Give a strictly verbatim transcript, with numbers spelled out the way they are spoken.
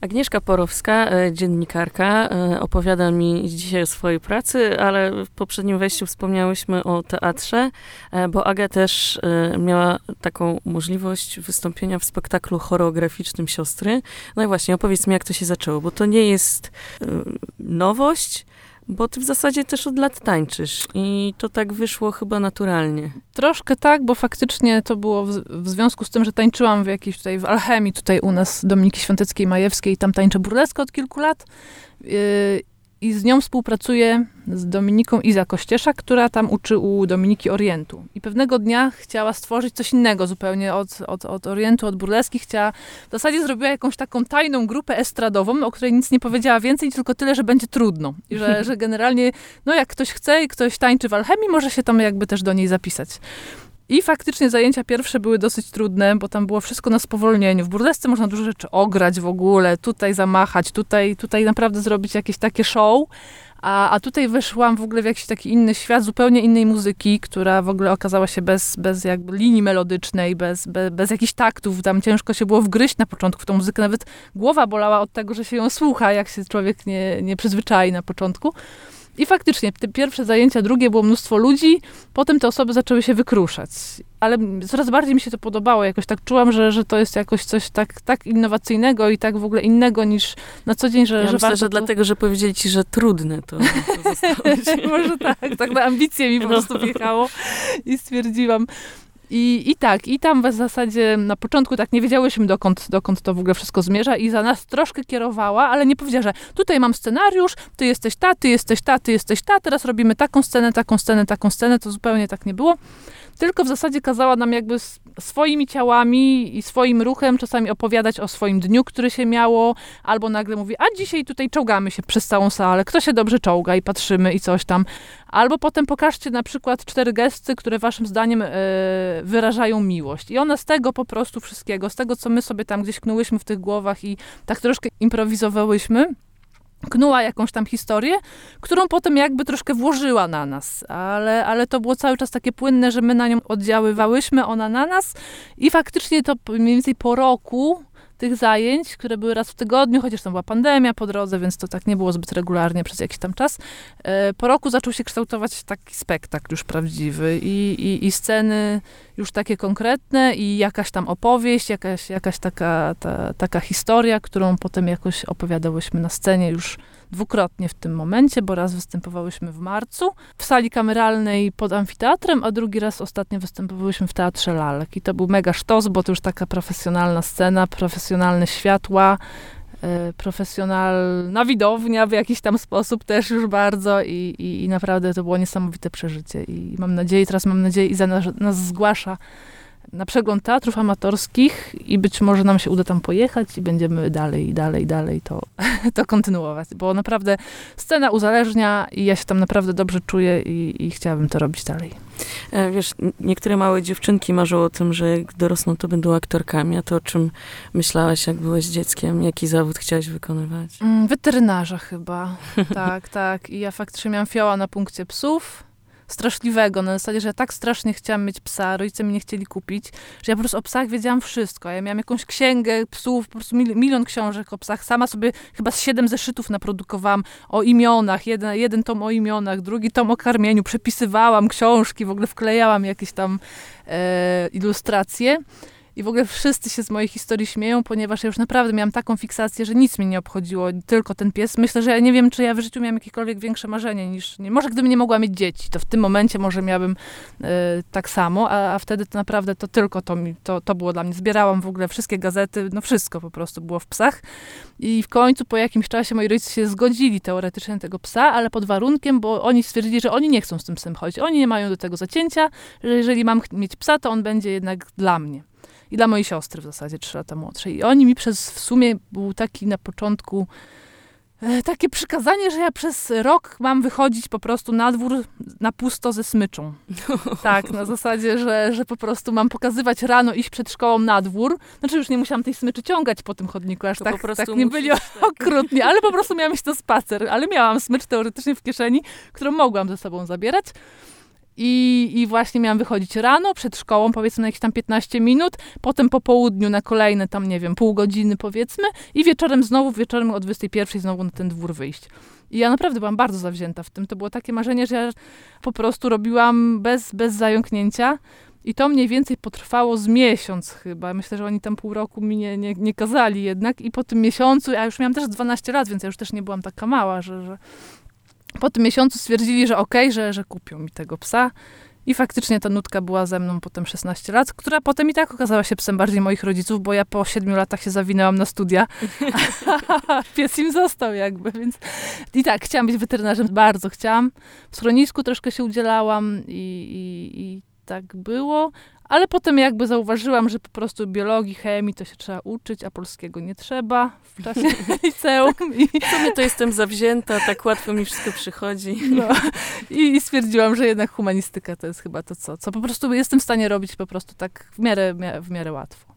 Agnieszka Porowska, dziennikarka, opowiada mi dzisiaj o swojej pracy, ale w poprzednim wejściu wspomniałyśmy o teatrze, bo Aga też miała taką możliwość wystąpienia w spektaklu choreograficznym Siostry. No i właśnie, opowiedz mi, jak to się zaczęło, bo to nie jest nowość, bo ty w zasadzie też od lat tańczysz i to tak wyszło chyba naturalnie. Troszkę tak, bo faktycznie to było w, w związku z tym, że tańczyłam w jakiejś tutaj, w Alchemii, tutaj u nas Dominiki Świąteckiej-Majewskiej, tam tańczę burleskę od kilku lat yy, i z nią współpracuję z Dominiką Iza Kościesza, która tam uczy u Dominiki Orientu. I pewnego dnia chciała stworzyć coś innego zupełnie od, od, od Orientu, od burleski. Chciała, w zasadzie zrobiła jakąś taką tajną grupę estradową, o której nic nie powiedziała więcej, tylko tyle, że będzie trudno. I że, że generalnie, no jak ktoś chce i ktoś tańczy w Alchemii, może się tam jakby też do niej zapisać. I faktycznie zajęcia pierwsze były dosyć trudne, bo tam było wszystko na spowolnieniu. W burlesce można dużo rzeczy ograć w ogóle, tutaj zamachać, tutaj, tutaj naprawdę zrobić jakieś takie show. A, a tutaj weszłam w ogóle w jakiś taki inny świat, zupełnie innej muzyki, która w ogóle okazała się bez, bez jakby linii melodycznej, bez, bez, bez jakichś taktów. Tam ciężko się było wgryźć na początku w tą muzykę. Nawet głowa bolała od tego, że się ją słucha, jak się człowiek nie, nie przyzwyczai na początku. I faktycznie, te pierwsze zajęcia, drugie było mnóstwo ludzi, potem te osoby zaczęły się wykruszać. Ale coraz bardziej mi się to podobało. Jakoś tak czułam, że, że to jest jakoś coś tak, tak innowacyjnego i tak w ogóle innego niż na co dzień, że, ja że myślę, warto że to... dlatego, że powiedzieli ci, że trudne to, to zostało. Może tak, tak na ambicje mi po prostu wjechało i stwierdziłam. I, I tak, i tam w zasadzie na początku tak nie wiedziałyśmy, dokąd, dokąd to w ogóle wszystko zmierza i za nas troszkę kierowała, ale nie powiedziała, że tutaj mam scenariusz, ty jesteś ta, ty jesteś ta, ty jesteś ta, teraz robimy taką scenę, taką scenę, taką scenę, to zupełnie tak nie było. Tylko w zasadzie kazała nam jakby swoimi ciałami i swoim ruchem czasami opowiadać o swoim dniu, który się miało, albo nagle mówi, a dzisiaj tutaj czołgamy się przez całą salę, kto się dobrze czołga i patrzymy i coś tam. Albo potem pokażcie na przykład cztery gesty, które waszym zdaniem e, wyrażają miłość. I ona z tego po prostu wszystkiego, z tego, co my sobie tam gdzieś knułyśmy w tych głowach i tak troszkę improwizowałyśmy, knuła jakąś tam historię, którą potem jakby troszkę włożyła na nas, ale, ale to było cały czas takie płynne, że my na nią oddziaływałyśmy, ona na nas i faktycznie to mniej więcej po roku tych zajęć, które były raz w tygodniu, chociaż tam była pandemia po drodze, więc to tak nie było zbyt regularnie przez jakiś tam czas. Po roku zaczął się kształtować taki spektakl już prawdziwy i, i, i sceny już takie konkretne i jakaś tam opowieść, jakaś, jakaś taka, ta, taka historia, którą potem jakoś opowiadałyśmy na scenie już dwukrotnie w tym momencie, bo raz występowałyśmy w marcu w sali kameralnej pod amfiteatrem, a drugi raz ostatnio występowałyśmy w Teatrze Lalek. I to był mega sztos, bo to już taka profesjonalna scena, profesjonalne światła, e, profesjonalna widownia w jakiś tam sposób też już bardzo i, i, i naprawdę to było niesamowite przeżycie. I mam nadzieję, teraz mam nadzieję, Iza nas, nas zgłasza na przegląd teatrów amatorskich i być może nam się uda tam pojechać i będziemy dalej, dalej, dalej to, to kontynuować, bo naprawdę scena uzależnia i ja się tam naprawdę dobrze czuję i, i chciałabym to robić dalej. Wiesz, niektóre małe dziewczynki marzą o tym, że jak dorosną, to będą aktorkami, a to o czym myślałaś, jak byłaś dzieckiem? Jaki zawód chciałaś wykonywać? Mm, weterynarza chyba, tak, tak. I ja faktycznie miałam fioła na punkcie psów, straszliwego, na zasadzie, że ja tak strasznie chciałam mieć psa, rodzice mi nie chcieli kupić, że ja po prostu o psach wiedziałam wszystko. Ja miałam jakąś księgę psów, po prostu mil, milion książek o psach. Sama sobie chyba z siedem zeszytów naprodukowałam o imionach. Jeden, jeden tom o imionach, drugi tom o karmieniu. Przepisywałam książki, w ogóle wklejałam jakieś tam e, ilustracje. I w ogóle wszyscy się z mojej historii śmieją, ponieważ ja już naprawdę miałam taką fiksację, że nic mnie nie obchodziło, tylko ten pies. Myślę, że ja nie wiem, czy ja w życiu miałam jakiekolwiek większe marzenie niż... Nie, może gdybym nie mogła mieć dzieci, to w tym momencie może miałabym e, tak samo, a, a wtedy to naprawdę to tylko to, mi, to, to było dla mnie. Zbierałam w ogóle wszystkie gazety, no wszystko po prostu było w psach. I w końcu po jakimś czasie moi rodzice się zgodzili teoretycznie na tego psa, ale pod warunkiem, bo oni stwierdzili, że oni nie chcą z tym psem chodzić. Oni nie mają do tego zacięcia, że jeżeli mam mieć psa, to on będzie jednak dla mnie. I dla mojej siostry w zasadzie, trzy lata młodszej. I oni mi przez, w sumie był taki na początku e, takie przykazanie, że ja przez rok mam wychodzić po prostu na dwór na pusto ze smyczą. Tak, na zasadzie, że, że po prostu mam pokazywać rano, iść przed szkołą na dwór. Znaczy już nie musiałam tej smyczy ciągać po tym chodniku, aż to tak, tak nie byli tak. okrutni, ale po prostu miałam iść na spacer. Ale miałam smycz teoretycznie w kieszeni, którą mogłam ze sobą zabierać. I, I właśnie miałam wychodzić rano, przed szkołą, powiedzmy na jakieś tam piętnaście minut, potem po południu na kolejne tam, nie wiem, pół godziny powiedzmy i wieczorem znowu, wieczorem o dwudziestej pierwszej znowu na ten dwór wyjść. I ja naprawdę byłam bardzo zawzięta w tym. To było takie marzenie, że ja po prostu robiłam bez, bez zająknięcia. I to mniej więcej potrwało z miesiąc chyba. Myślę, że oni tam pół roku mi nie, nie, nie kazali jednak. I po tym miesiącu, ja już miałam też dwanaście lat, więc ja już też nie byłam taka mała, że, że po tym miesiącu stwierdzili, że okej, okay, że, że kupią mi tego psa. I faktycznie ta Nutka była ze mną potem szesnaście lat, która potem i tak okazała się psem bardziej moich rodziców, bo ja po siedmiu latach się zawinęłam na studia. Pies im został jakby, więc i tak, chciałam być weterynarzem, bardzo chciałam. W schronisku troszkę się udzielałam i, i, i tak było, ale potem jakby zauważyłam, że po prostu biologii, chemii to się trzeba uczyć, a polskiego nie trzeba w czasie liceum. I w sumie to jestem zawzięta, tak łatwo mi wszystko przychodzi. No. I, I stwierdziłam, że jednak humanistyka to jest chyba to, co, co po prostu jestem w stanie robić po prostu tak w miarę, w miarę łatwo.